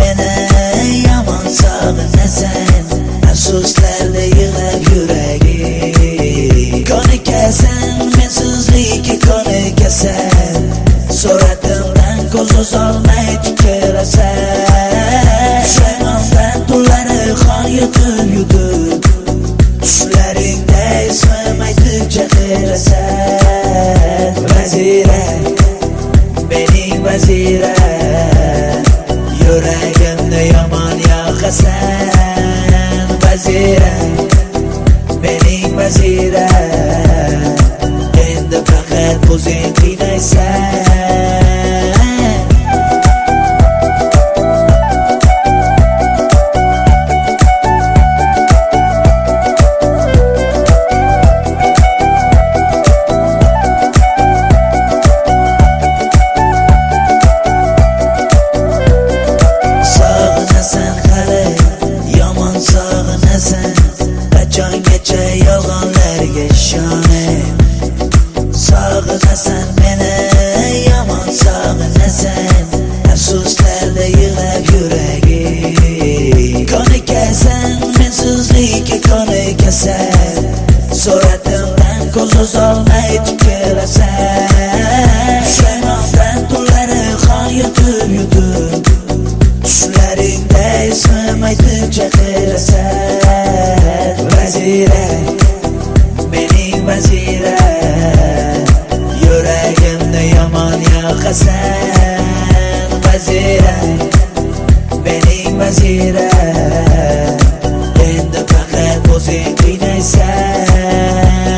meni yomon sog'inasan, afsuslarda yig'lab yuragim. Konikasan mensizlikka konikasan, suratimdan ko'z uzolmay tikirasan. Pushaymondan tunlari qon yutib tushlaringda ismim aytib chaqirasan. Vazira, mening vazira, yuragimni yomon yoqasan. Vazira, mening vazira, endi faqat o'zing qiynaysan. Qachongacha yolg'onlarga ishonib sog'inasan meni, yomon sog'inasan, afsuslarda yig'lab yuragim. Konikasan mensizlikka konikasan, suratimdan ko'z uzolmay tikirasan. Pushaymondan tunlari qon yutib tushlaringda ismim aytib chaqirasan. Vazira, mening vazira, yuragimni yomon yoqasan. Vazira, mening vazira, endi faqat o'zing qiynaysan.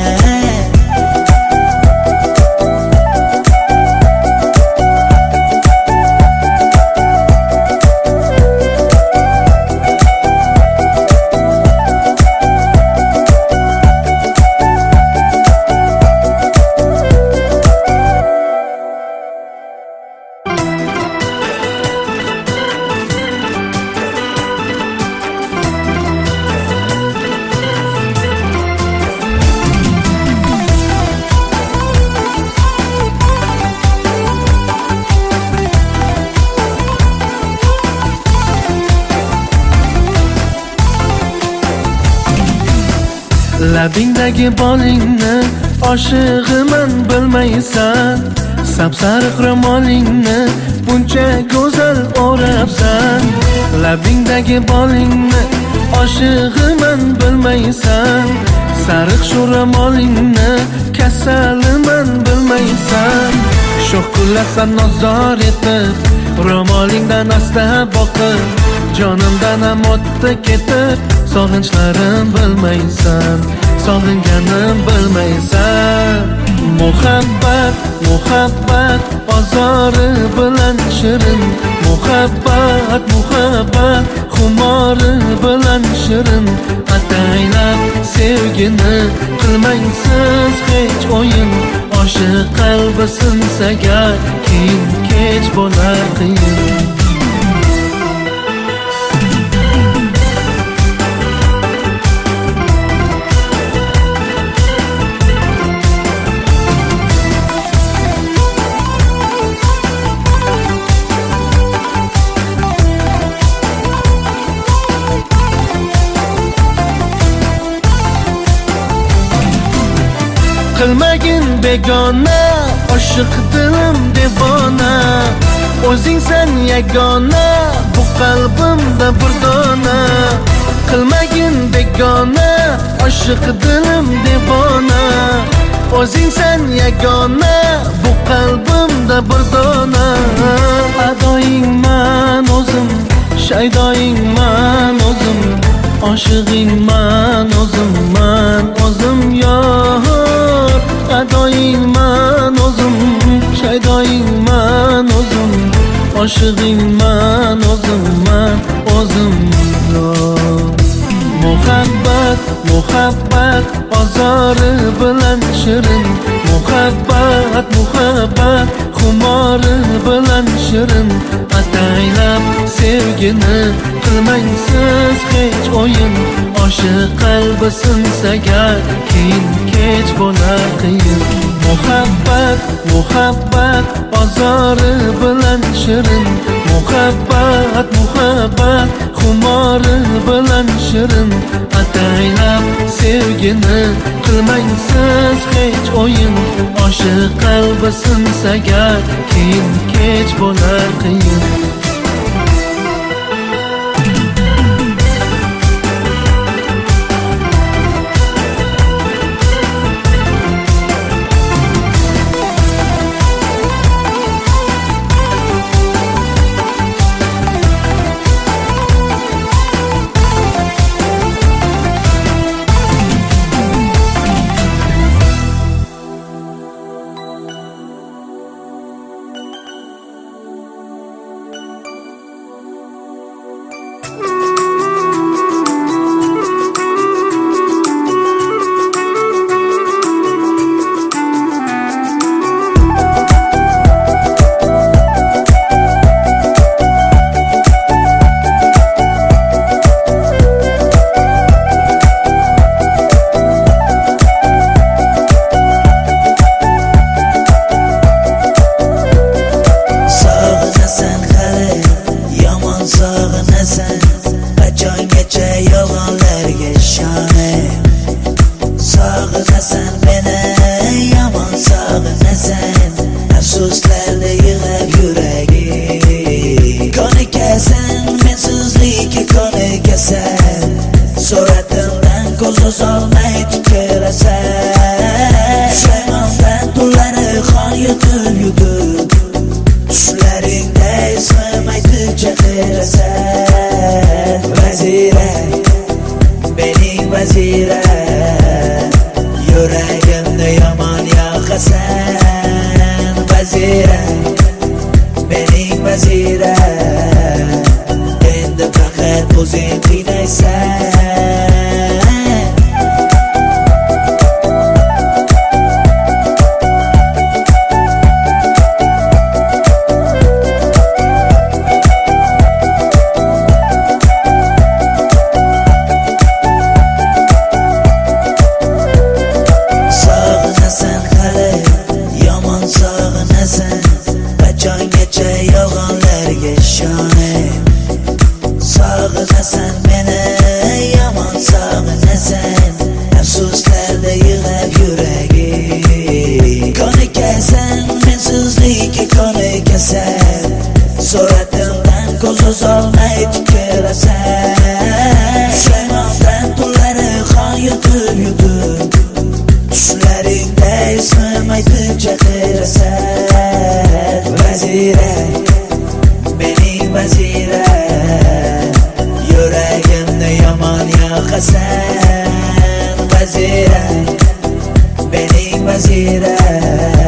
Labingdagi bolingni oshig'iman bilmaysan, sapsariq ro'molingni buncha go'zal o'rabsan. Labingdagi bolingni oshig'iman bilmaysan, sariq shu ro'molingni kasaliman bilmaysan. Sho'x kullasan nozor etib, ro'molingdan asta boqib, jonimdan ham o'tdi ketib, sog'inchlarim bilmaysan, sog'inganim bilmaysan. Muhabbat, muhabbat ozori bilan shirin, muhabbat, muhabbat xumori bilan shirin. Ataylab sevgini qilmaysiz hech o'yin, oshiq qalbi sinsaga keyin kech bo'lar qiyin. Qilmagin begona, oshiq dilim devona, o'zingsan yagona, bu qalbimda bir dona. Qilmagin begona, oshiq dilim devona, o'zingsan yagona, bu qalbimda bir dona. Adoyingman o'zim, shaydoyingman o'zim, oshig'ingman o'zimman o'zim yor. Adoyingman o'zim, shaydoyingman o'zim, oshig'ingman o'zimman o'zim yor. Muhabbat, muhabbat ozori bilan shirin, muhabbat, muhabbat xumori bilan shirin. Ataylab sevgini qilmaysiz hech o'yin, oshiq qalbi sinsaga keyin kech bo'lar qiyin. Muhabbat, muhabbat ozori bilan shirin, muhabbat, muhabbat shirin ataylab sevgini qilmaysiz hech o'yin oshiq qalbi sinsagar keyin kech bo'lar qiyin Sağınasan qachongacha yolg'onlarga ishonib Sağınasan meni yomon sağınasan afsuslarda yig'lab yuragim Konikasan mensizlikka konikasan suratimdan ko'z uzolmay tikirasan Pushaymondan tunlari qon yutib tushlaringda ismim aytib chaqirasan Vazira, mening vazira yuragimni yomon yoqasan Vazira, mening vazira endi faqat o'zing qiynaysan Qachongacha yolg'onlarga ishonib Sog'inasan meni yomon sog'inasan afsuslarda yig'lab yuragim Konikasan mensizlikka konikasan suratimdan ko'z uzolmay tikirasan Pushaymondan tunlari qon yutib tushlaringda ismim aytib chaqirasan Vazira, mening vazira yuragimni yomon yoqasan Vazira, mening vazira